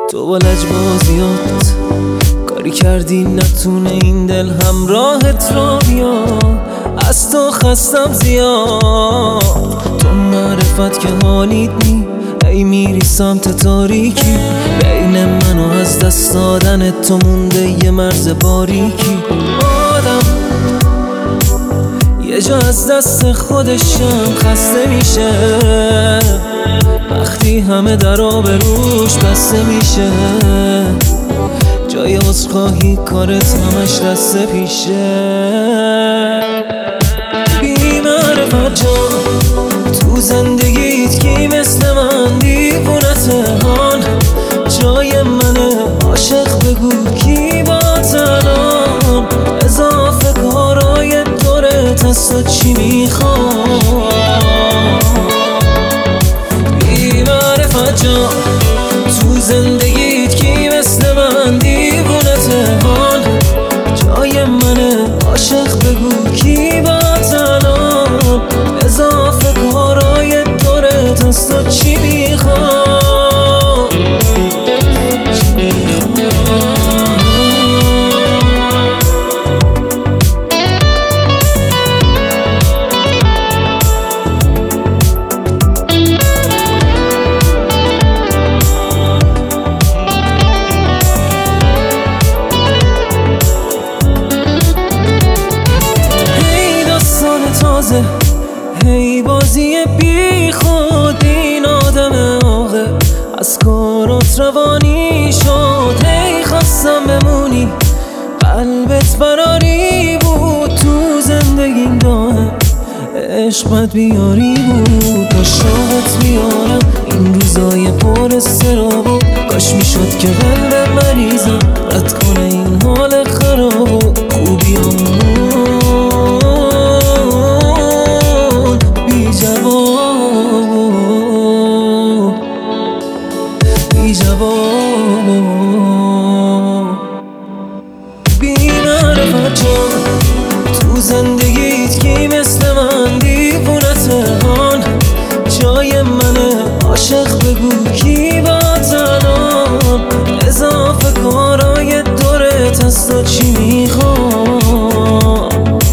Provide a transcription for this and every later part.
تو با لجبازیات کاری کردی نتونه این دل همراهت را بیا. از تو خستم زیاد، تو معرفت که حالیت نی. ای میری سمت تاریکی، بین من و از دست دادن تو مونده یه مرز باریکی. آدم یه جا از دست خودشم خسته میشه، وقتی همه درا به روش بسته میشه. جای عذرخواهی کارت همش دست پیشه. بی معرفت جان تو زندگیت کی مثل من دیوونته هان. جای منه عاشق بگو کی با تنام. اضافه کارای دورت از تو چی میخوام. بی معرفت جان تو زندگیت کی مثل من دیوونته هان. جای منه عاشق بگو کی با تنام. اضافه کارای دورت از تو چی میخوام. هی بازی بی خود این آدم آقه از کارات روانی شد. هی خواستم بمونی قلبت براری بود، تو زندگیم دائم عشقت بیاری بود. با شوقت بیارم این روزای پر استرابو، کاش میشد که قلب مریضم رد کنه این حال خرابو. خوبیامون بی معرفت جان تو زندگیت کی مثل من دیوونته هان. جای منه عاشق بگو کی با تنام. اضافه کارای دورت از تو چی میخوام.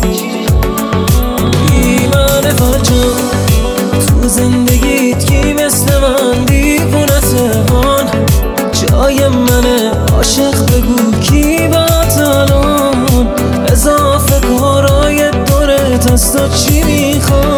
بی معرفت جان تو زندگیت کی مثل من دیوونته هان. جای منه عاشق بگو کی با تنام. اضافه کارای دورت از تو چی میخوام.